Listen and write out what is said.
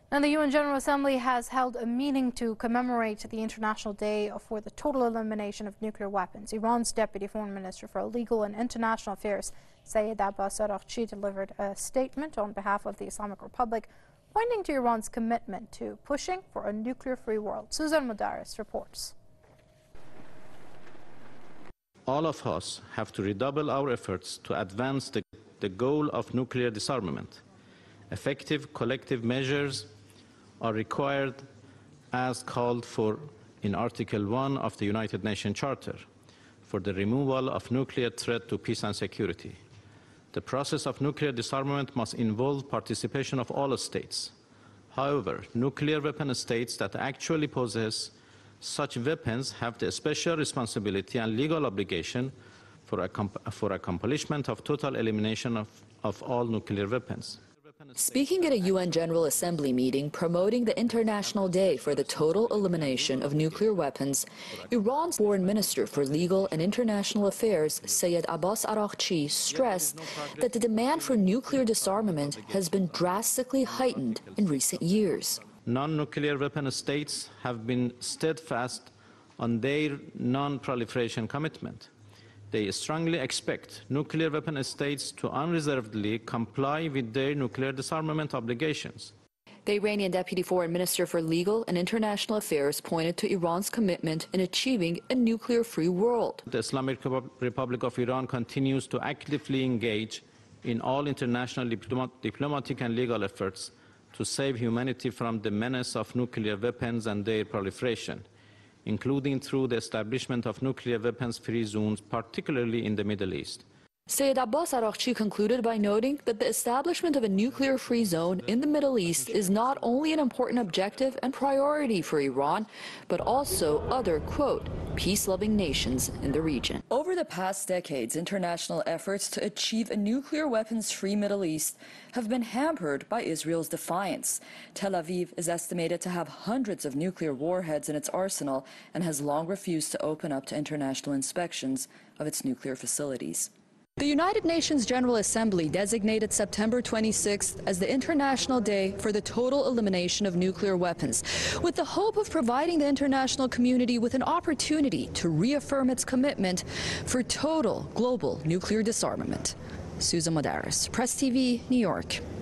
And the UN General Assembly has held a meeting to commemorate the International Day for the total elimination of nuclear weapons. Iran's Deputy Foreign Minister for Legal and International Affairs, Sayed Abbas Araghchi, delivered a statement on behalf of the Islamic Republic, pointing to Iran's commitment to pushing for a nuclear-free world. Susan Modaris reports. All of us have to redouble our efforts to advance the goal of nuclear disarmament. Effective collective measures are required as called for in Article 1 of the United Nations Charter for the removal of nuclear threat to peace and security. The process of nuclear disarmament must involve participation of all states. However, nuclear weapon states that actually possess such weapons have the special responsibility and legal obligation for accomplishment of total elimination of all nuclear weapons. Speaking at a UN General Assembly meeting promoting the International Day for the total elimination of nuclear weapons, Iran's Foreign Minister for Legal and International Affairs, Sayed Abbas Araghchi, stressed that the demand for nuclear disarmament has been drastically heightened in recent years. Non-nuclear weapon states have been steadfast on their non-proliferation commitment. They strongly expect nuclear weapon states to unreservedly comply with their nuclear disarmament obligations. The Iranian Deputy Foreign Minister for Legal and International Affairs pointed to Iran's commitment in achieving a nuclear-free world. The Islamic Republic of Iran continues to actively engage in all international diplomatic and legal efforts to save humanity from the menace of nuclear weapons and their proliferation, including through the establishment of nuclear weapons-free zones, particularly in the Middle East. Sayed Abbas Araghchi concluded by noting that the establishment of a nuclear-free zone in the Middle East is not only an important objective and priority for Iran, but also other, quote, peace-loving nations in the region. Over the past decades, international efforts to achieve a nuclear weapons-free Middle East have been hampered by Israel's defiance. Tel Aviv is estimated to have hundreds of nuclear warheads in its arsenal and has long refused to open up to international inspections of its nuclear facilities. The United Nations General Assembly designated September 26th as the International Day for the total elimination of nuclear weapons, with the hope of providing the international community with an opportunity to reaffirm its commitment for total global nuclear disarmament. Susan Modaris, Press TV, New York.